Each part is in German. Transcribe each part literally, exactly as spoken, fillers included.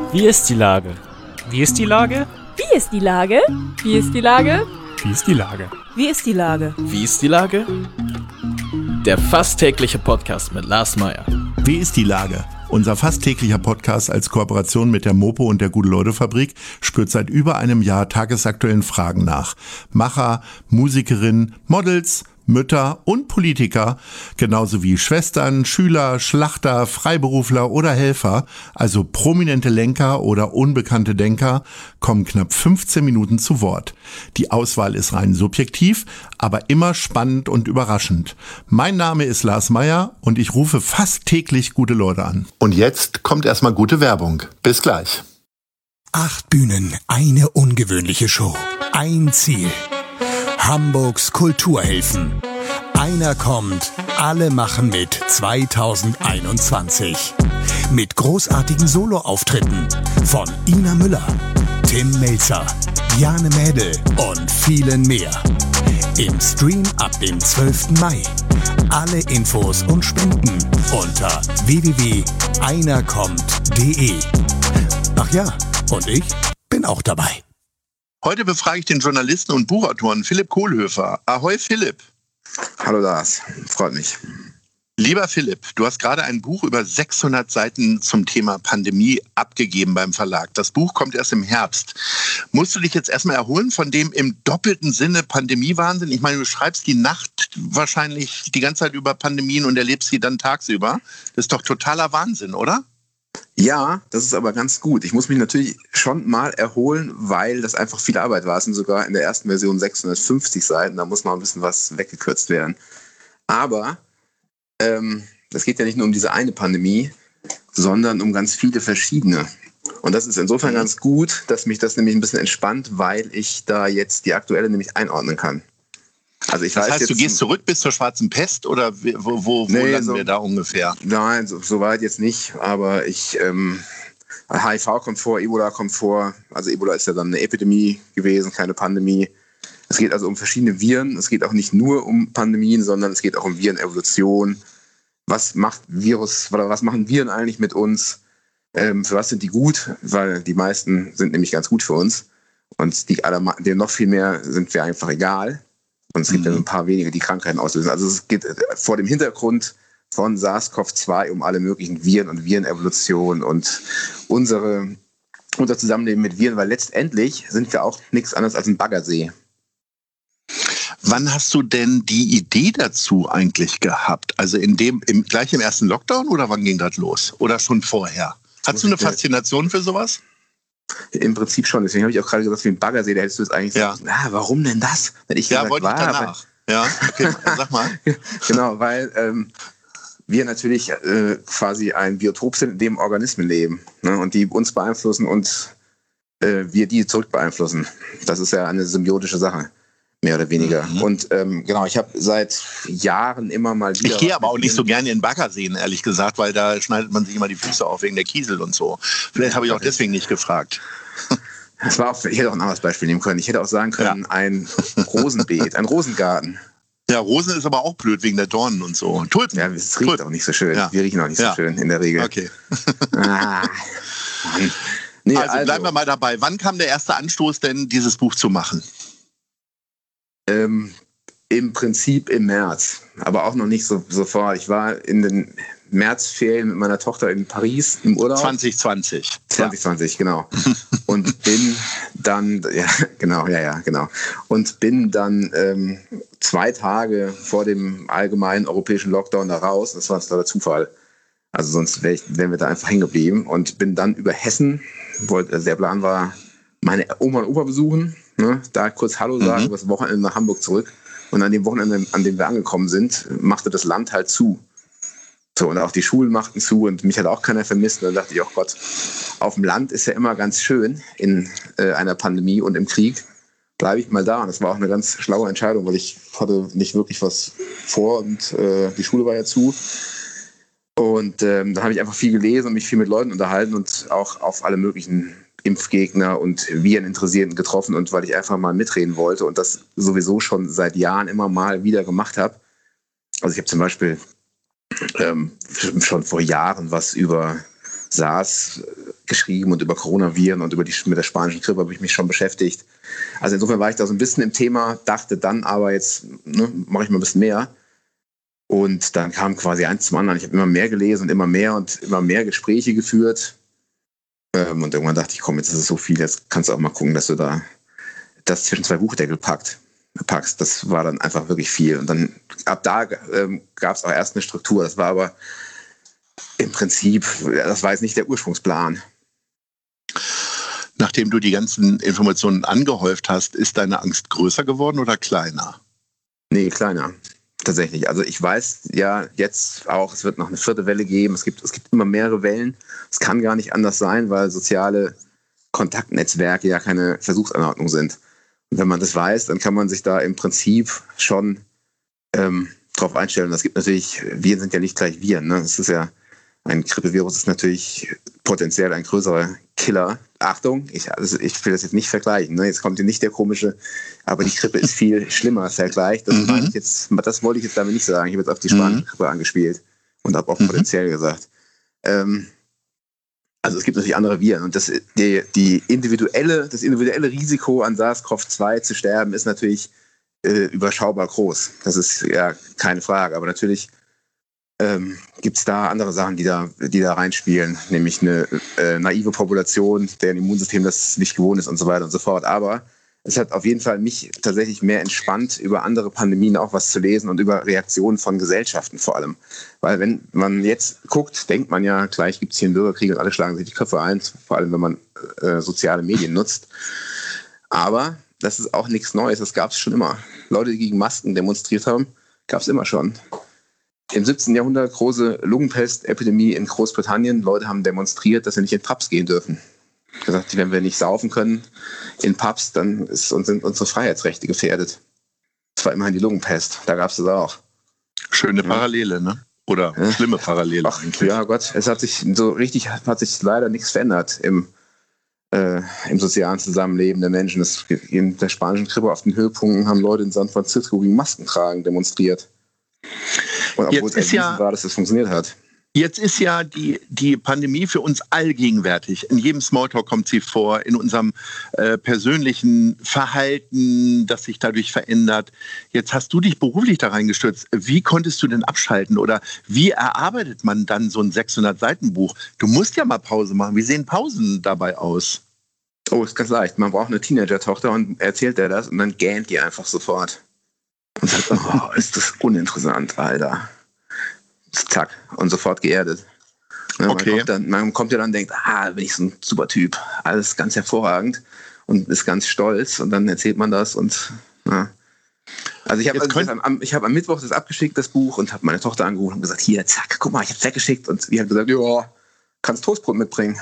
Wie ist die Lage? Wie ist die Lage? Wie ist die Lage? Wie ist die Lage? Wie ist die Lage? Wie ist die Lage? Wie ist die Lage? Der fast tägliche Podcast mit Lars Meyer. Wie ist die Lage? Unser fast täglicher Podcast als Kooperation mit der Mopo und der Gute-Leute-Fabrik spürt seit über einem Jahr tagesaktuellen Fragen nach. Macher, Musikerinnen, Models, Mütter und Politiker, genauso wie Schwestern, Schüler, Schlachter, Freiberufler oder Helfer, also prominente Lenker oder unbekannte Denker, kommen knapp fünfzehn Minuten zu Wort. Die Auswahl ist rein subjektiv, aber immer spannend und überraschend. Mein Name ist Lars Meyer und ich rufe fast täglich gute Leute an. Und jetzt kommt erstmal gute Werbung. Bis gleich. Acht Bühnen, eine ungewöhnliche Show. Ein Ziel. Hamburgs Kulturhilfen. Einer kommt, alle machen mit zweitausendeinundzwanzig. Mit großartigen Soloauftritten von Ina Müller, Tim Melzer, Jane Mädel und vielen mehr. Im Stream ab dem zwölften Mai. Alle Infos und Spenden unter w w w punkt einer kommt punkt de. Ach ja, und ich bin auch dabei. Heute befrage ich den Journalisten und Buchautoren Philipp Kohlhöfer. Ahoi Philipp. Hallo Lars, freut mich. Lieber Philipp, du hast gerade ein Buch über sechshundert Seiten zum Thema Pandemie abgegeben beim Verlag. Das Buch kommt erst im Herbst. Musst du dich jetzt erstmal erholen von dem im doppelten Sinne Pandemiewahnsinn? Ich meine, du schreibst die Nacht wahrscheinlich die ganze Zeit über Pandemien und erlebst sie dann tagsüber. Das ist doch totaler Wahnsinn, oder? Ja, das ist aber ganz gut. Ich muss mich natürlich schon mal erholen, weil das einfach viel Arbeit war. Es sind sogar in der ersten Version sechshundertfünfzig Seiten, da muss mal ein bisschen was weggekürzt werden. Aber ähm, das geht ja nicht nur um diese eine Pandemie, sondern um ganz viele verschiedene. Und das ist insofern ganz gut, dass mich das nämlich ein bisschen entspannt, weil ich da jetzt die aktuelle nämlich einordnen kann. Also ich das weiß heißt, jetzt, du gehst zurück bis zur Schwarzen Pest oder wo, wo, wo nee, landen so, wir da ungefähr? Nein, so, so weit jetzt nicht, aber ich, ähm, H I V kommt vor, Ebola kommt vor, also Ebola ist ja dann eine Epidemie gewesen, keine Pandemie. Es geht also um verschiedene Viren, es geht auch nicht nur um Pandemien, sondern es geht auch um Virenevolution. Was macht Virus, oder was machen Viren eigentlich mit uns? Ähm, für was sind die gut? Weil die meisten sind nämlich ganz gut für uns und die aller, denen noch viel mehr sind wir einfach egal. Und es gibt ja mhm. ein paar wenige, die Krankheiten auslösen. Also es geht vor dem Hintergrund von SARS-C o V zwei um alle möglichen Viren und Virenevolution und unsere, unser Zusammenleben mit Viren, weil letztendlich sind wir auch nichts anderes als ein Baggersee. Wann hast du denn die Idee dazu eigentlich gehabt? Also in dem, im, gleich im ersten Lockdown oder wann ging das los? Oder schon vorher? Hast du eine Faszination für sowas? Im Prinzip schon, deswegen habe ich auch gerade gesagt, wie ein Baggersee, da hättest du jetzt eigentlich ja. gesagt, na, warum denn das? Wenn ich ja, gesagt, wollte ich war, danach. Weil, ja, okay, sag mal. Genau, weil ähm, wir natürlich äh, quasi ein Biotop sind, in dem Organismen leben, ne, und die uns beeinflussen und äh, wir die zurück beeinflussen. Das ist ja eine symbiotische Sache, mehr oder weniger. Mhm. Und ähm, genau, ich habe seit Jahren immer mal wieder... Ich gehe aber auch nicht so gerne in Baggerseen, ehrlich gesagt, weil da schneidet man sich immer die Füße auf wegen der Kiesel und so. Vielleicht habe ich auch deswegen nicht gefragt. Das war auch, ich hätte auch ein anderes Beispiel nehmen können. Ich hätte auch sagen können, ja. ein Rosenbeet, ein Rosengarten. Ja, Rosen ist aber auch blöd wegen der Dornen und so. Tulpen. Ja, es riecht Tulpen. auch nicht so schön. Ja. Wir riechen auch nicht ja. so schön in der Regel. Okay. ah, nee, also, also bleiben wir mal dabei. Wann kam der erste Anstoß denn, dieses Buch zu machen? Ähm, Im Prinzip im März, aber auch noch nicht so sofort. Ich war in den Märzferien mit meiner Tochter in Paris im Urlaub. zwanzig zwanzig. zwanzig zwanzig, ja. Genau. Und bin dann, ja, genau, ja, ja, genau. Und bin dann ähm, zwei Tage vor dem allgemeinen europäischen Lockdown da raus. Das war der Zufall. Also sonst wär ich, wären wir da einfach hängen geblieben. Und bin dann über Hessen, wollte, also der Plan war, meine Oma und Opa besuchen, ne, da kurz Hallo sagen, mhm. übers Wochenende nach Hamburg zurück. Und an dem Wochenende, an dem wir angekommen sind, machte das Land halt zu. So, und auch die Schulen machten zu und mich hat auch keiner vermisst. Und dann dachte ich, oh Gott, auf dem Land ist ja immer ganz schön in äh, einer Pandemie und im Krieg. Bleibe ich mal da. Und das war auch eine ganz schlaue Entscheidung, weil ich hatte nicht wirklich was vor und äh, die Schule war ja zu. Und ähm, da habe ich einfach viel gelesen und mich viel mit Leuten unterhalten und auch auf alle möglichen Impfgegner und Vireninteressierten getroffen, und weil ich einfach mal mitreden wollte und das sowieso schon seit Jahren immer mal wieder gemacht habe. Also ich habe zum Beispiel ähm, schon vor Jahren was über SARS geschrieben und über Coronaviren und über die, mit der spanischen Grippe habe ich mich schon beschäftigt. Also insofern war ich da so ein bisschen im Thema, dachte dann aber jetzt, ne, mache ich mal ein bisschen mehr. Und dann kam quasi eins zum anderen. Ich habe immer mehr gelesen und immer mehr und immer mehr Gespräche geführt. Ähm, und irgendwann dachte ich, komm, jetzt ist es so viel, jetzt kannst du auch mal gucken, dass du da das zwischen zwei Buchdeckel packt, packst. Das war dann einfach wirklich viel. Und dann ab da ähm, gab es auch erst eine Struktur. Das war aber im Prinzip, das war jetzt nicht der Ursprungsplan. Nachdem du die ganzen Informationen angehäuft hast, ist deine Angst größer geworden oder kleiner? Nee, kleiner. Tatsächlich. Also ich weiß ja jetzt auch, es wird noch eine vierte Welle geben. Es gibt, es gibt immer mehrere Wellen. Es kann gar nicht anders sein, weil soziale Kontaktnetzwerke ja keine Versuchsanordnung sind. Und wenn man das weiß, dann kann man sich da im Prinzip schon ähm, drauf einstellen. Es gibt natürlich, Viren sind ja nicht gleich Viren. Ne? Das ist ja, ein Grippevirus ist natürlich potenziell ein größerer Killer. Achtung, ich, also ich will das jetzt nicht vergleichen. Ne? Jetzt kommt hier nicht der komische, aber die Grippe ist viel schlimmer Vergleich. Das, mhm. meine ich jetzt, das wollte ich jetzt damit nicht sagen. Ich habe jetzt auf die spanische Grippe mhm. angespielt und habe auch mhm. potenziell gesagt. Ähm, also es gibt natürlich andere Viren. Und das, die, die individuelle, das individuelle Risiko an SARS-C o V zwei zu sterben ist natürlich äh, überschaubar groß. Das ist ja keine Frage. Aber natürlich Ähm, gibt es da andere Sachen, die da, die da reinspielen, nämlich eine äh, naive Population, deren Immunsystem das nicht gewohnt ist und so weiter und so fort. Aber es hat auf jeden Fall mich tatsächlich mehr entspannt, über andere Pandemien auch was zu lesen und über Reaktionen von Gesellschaften vor allem. Weil wenn man jetzt guckt, denkt man ja, gleich gibt es hier einen Bürgerkrieg und alle schlagen sich die Köpfe ein, vor allem wenn man äh, soziale Medien nutzt. Aber das ist auch nichts Neues, das gab es schon immer. Leute, die gegen Masken demonstriert haben, gab es immer schon. Im siebzehnten Jahrhundert große Lungenpestepidemie in Großbritannien. Leute haben demonstriert, dass sie nicht in Pubs gehen dürfen. Gesagt, wenn wir nicht saufen können in Pubs, dann ist, sind unsere Freiheitsrechte gefährdet. Das war immerhin die Lungenpest. Da gab es das auch. Schöne Parallele, ne? Oder ja. schlimme Parallele. Ach, ja Gott, es hat sich so richtig, hat sich leider nichts verändert im, äh, im sozialen Zusammenleben der Menschen. Das, in der spanischen Grippe auf den Höhepunkten haben Leute in San Francisco gegen Maskentragen demonstriert. Und obwohl es erwiesen ja, war, dass es funktioniert hat. Jetzt ist ja die, die Pandemie für uns allgegenwärtig. In jedem Smalltalk kommt sie vor, in unserem äh, persönlichen Verhalten, das sich dadurch verändert. Jetzt hast du dich beruflich da reingestürzt. Wie konntest du denn abschalten? Oder wie erarbeitet man dann so ein sechshundert-Seiten-Buch? Du musst ja mal Pause machen. Wie sehen Pausen dabei aus? Oh, ist ganz leicht. Man braucht eine Teenager-Tochter und erzählt der das und dann gähnt die einfach sofort. Und sagt, oh, ist das uninteressant, Alter. Zack, und sofort geerdet. Ja, okay. Man kommt, dann, man kommt ja dann und denkt, ah, bin ich so ein super Typ, alles ganz hervorragend und ist ganz stolz und dann erzählt man das und ja. Also ich habe also am, ich hab am Mittwoch das abgeschickt, das Buch, und habe meine Tochter angerufen und gesagt, hier, zack, guck mal, ich habe es weggeschickt, und sie hat gesagt, ja, kannst Toastbrot mitbringen.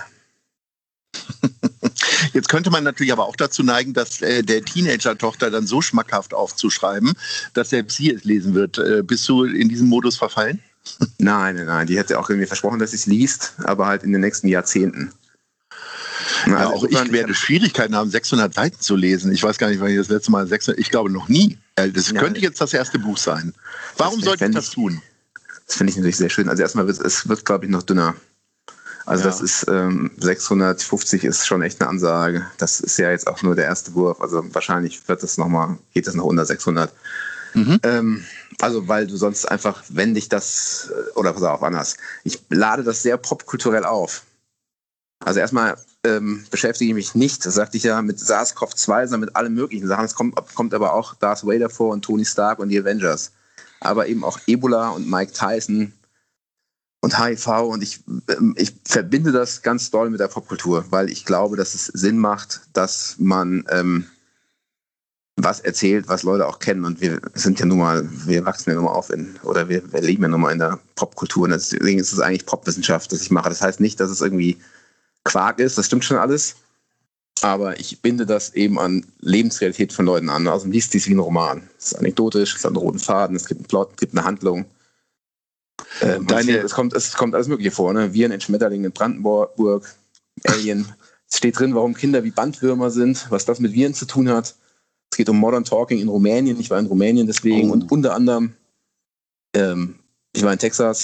Jetzt könnte man natürlich aber auch dazu neigen, dass äh, der Teenager-Tochter dann so schmackhaft aufzuschreiben, dass selbst sie es lesen wird. Äh, bist du in diesen Modus verfallen? Nein, nein, nein. Die hätte auch irgendwie versprochen, dass sie es liest, aber halt in den nächsten Jahrzehnten. Na, also ja, auch ich werde Schwierigkeiten haben, sechshundert Seiten zu lesen. Ich weiß gar nicht, wann ich das letzte Mal sechshundert, ich glaube noch nie. Das ja, könnte jetzt das erste Buch sein. Warum sollte ich das tun? Das finde ich natürlich sehr schön. Also erstmal wird es wird, glaube ich, noch dünner. Also ja. das ist ähm, sechshundertfünfzig ist schon echt eine Ansage. Das ist ja jetzt auch nur der erste Wurf. Also wahrscheinlich wird das noch mal, geht das noch unter sechshundert. Mhm. Ähm, also weil du sonst einfach, wenn dich das, oder pass auf, anders. Ich lade das sehr popkulturell auf. Also erstmal ähm, beschäftige ich mich nicht, das sagte ich ja, mit SARS-C o V zwei, sondern mit allen möglichen Sachen. Es kommt, kommt aber auch Darth Vader vor und Tony Stark und die Avengers. Aber eben auch Ebola und Mike Tyson und H I V, und ich, ich verbinde das ganz doll mit der Popkultur, weil ich glaube, dass es Sinn macht, dass man ähm, was erzählt, was Leute auch kennen, und wir sind ja nun mal, wir wachsen ja nun mal auf in, oder wir, wir leben ja nun mal in der Popkultur, und deswegen ist es eigentlich Popwissenschaft, das ich mache. Das heißt nicht, dass es irgendwie Quark ist, das stimmt schon alles, aber ich binde das eben an Lebensrealität von Leuten an. Also man liest dies wie ein Roman. Es ist anekdotisch, es hat einen roten Faden, es gibt einen Plot, es gibt eine Handlung. Ähm, Deine, es, kommt, es kommt alles Mögliche vor, ne? Viren in Schmetterlingen in Brandenburg, Alien. Es steht drin, warum Kinder wie Bandwürmer sind, was das mit Viren zu tun hat. Es geht um Modern Talking in Rumänien. Ich war in Rumänien deswegen, oh. und unter anderem, ähm, ich war in Texas,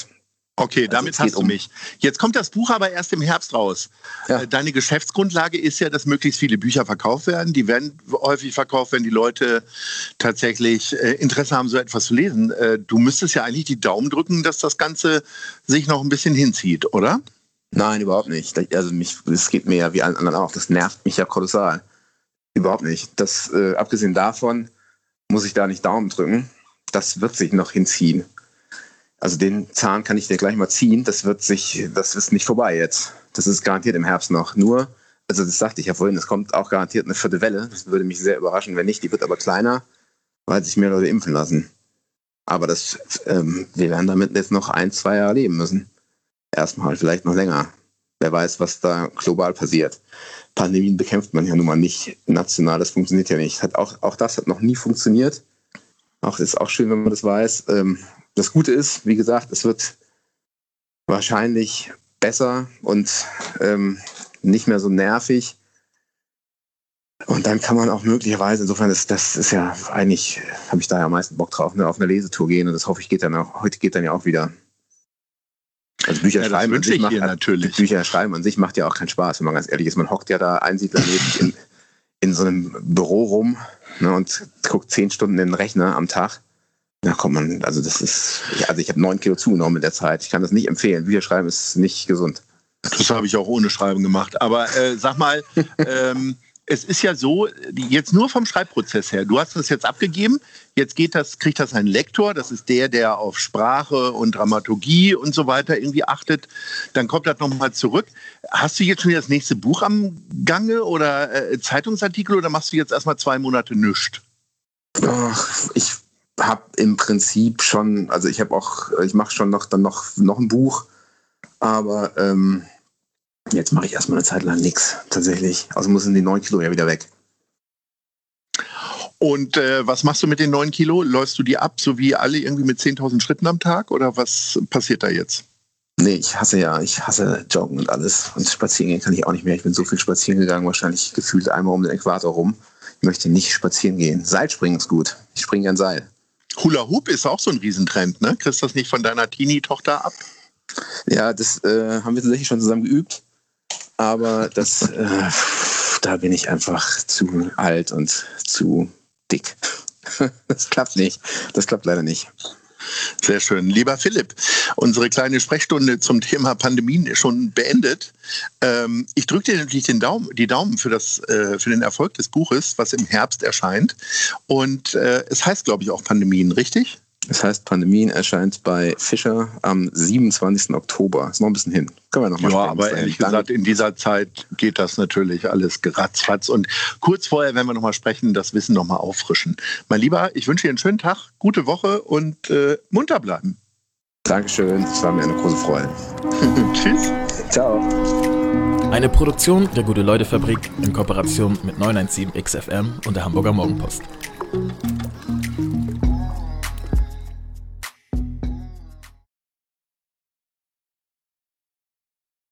Okay, damit also hast du um mich. Jetzt kommt das Buch aber erst im Herbst raus. Ja. Deine Geschäftsgrundlage ist ja, dass möglichst viele Bücher verkauft werden. Die werden häufig verkauft, wenn die Leute tatsächlich Interesse haben, so etwas zu lesen. Du müsstest ja eigentlich die Daumen drücken, dass das Ganze sich noch ein bisschen hinzieht, oder? Nein, überhaupt nicht. Also mich, es geht mir ja wie allen anderen auch. Das nervt mich ja kolossal. Überhaupt nicht. Das, äh, abgesehen davon muss ich da nicht Daumen drücken. Das wird sich noch hinziehen. Also den Zahn kann ich dir gleich mal ziehen. Das wird sich, das ist nicht vorbei jetzt. Das ist garantiert im Herbst noch. Nur, also das sagte ich ja vorhin, es kommt auch garantiert eine vierte Welle. Das würde mich sehr überraschen, wenn nicht. Die wird aber kleiner, weil sich mehr Leute impfen lassen. Aber das, ähm, wir werden damit jetzt noch ein, zwei Jahre leben müssen. Erstmal, vielleicht noch länger. Wer weiß, was da global passiert. Pandemien bekämpft man ja nun mal nicht national. Das funktioniert ja nicht. Hat auch, auch das hat noch nie funktioniert. Auch das ist auch schön, wenn man das weiß. Ähm, Das Gute ist, wie gesagt, es wird wahrscheinlich besser und ähm, nicht mehr so nervig. Und dann kann man auch möglicherweise, insofern, das, das ist ja eigentlich, habe ich da ja am meisten Bock drauf, ne, auf eine Lesetour gehen. Und das hoffe ich, geht dann auch, heute geht dann ja auch wieder. Also Bücher, ja, schreiben, an sich macht, natürlich. Bücher schreiben an sich macht ja auch keinen Spaß, wenn man ganz ehrlich ist. Man hockt ja da einsiedlermäßig in, in so einem Büro rum, ne, und guckt zehn Stunden in den Rechner am Tag. Da kommt man, also das ist, also ich habe neun Kilo zugenommen in der Zeit. Ich kann das nicht empfehlen. Bücher schreiben ist nicht gesund. Das habe ich auch ohne Schreiben gemacht. Aber äh, sag mal, ähm, es ist ja so, jetzt nur vom Schreibprozess her. Du hast das jetzt abgegeben. Jetzt geht das, kriegt das ein Lektor. Das ist der, der auf Sprache und Dramaturgie und so weiter irgendwie achtet. Dann kommt das nochmal zurück. Hast du jetzt schon das nächste Buch am Gange oder äh, Zeitungsartikel oder machst du jetzt erstmal zwei Monate nichts? Ach, ich habe im Prinzip schon, also ich habe auch, ich mache schon noch dann noch, noch ein Buch, aber ähm, jetzt mache ich erstmal eine Zeit lang nichts, tatsächlich. Also müssen die neun Kilo ja wieder weg. Und äh, was machst du mit den neun Kilo? Läufst du die ab, so wie alle irgendwie mit zehntausend Schritten am Tag oder was passiert da jetzt? Nee, ich hasse ja, ich hasse Joggen und alles. Und spazieren gehen kann ich auch nicht mehr. Ich bin so viel spazieren gegangen, wahrscheinlich gefühlt einmal um den Äquator rum. Ich möchte nicht spazieren gehen. Seilspringen ist gut. Ich springe gern Seil. Hula Hoop ist auch so ein Riesentrend, ne? Kriegst du das nicht von deiner Teenie-Tochter ab? Ja, das äh, haben wir tatsächlich schon zusammen geübt. Aber das, äh, da bin ich einfach zu alt und zu dick. Das klappt nicht. Das klappt leider nicht. Sehr schön. Lieber Philipp, unsere kleine Sprechstunde zum Thema Pandemien ist schon beendet. Ähm, ich drücke dir natürlich den Daumen, die Daumen für, das, äh, für den Erfolg des Buches, was im Herbst erscheint. Und äh, es heißt, glaube ich, auch Pandemien, richtig? Es heißt, Pandemien erscheint bei Fischer am siebenundzwanzigsten Oktober. Ist noch ein bisschen hin. Können wir noch mal Ja, sprechen. aber ehrlich gesagt, in dieser Zeit geht das natürlich alles geratzfatz. Und kurz vorher werden wir noch mal sprechen, das Wissen noch mal auffrischen. Mein Lieber, ich wünsche dir einen schönen Tag, gute Woche und äh, munter bleiben. Dankeschön, es war mir eine große Freude. Tschüss. Ciao. Eine Produktion der Gute-Leute-Fabrik in Kooperation mit neunhundertsiebzehn X F M und der Hamburger Morgenpost.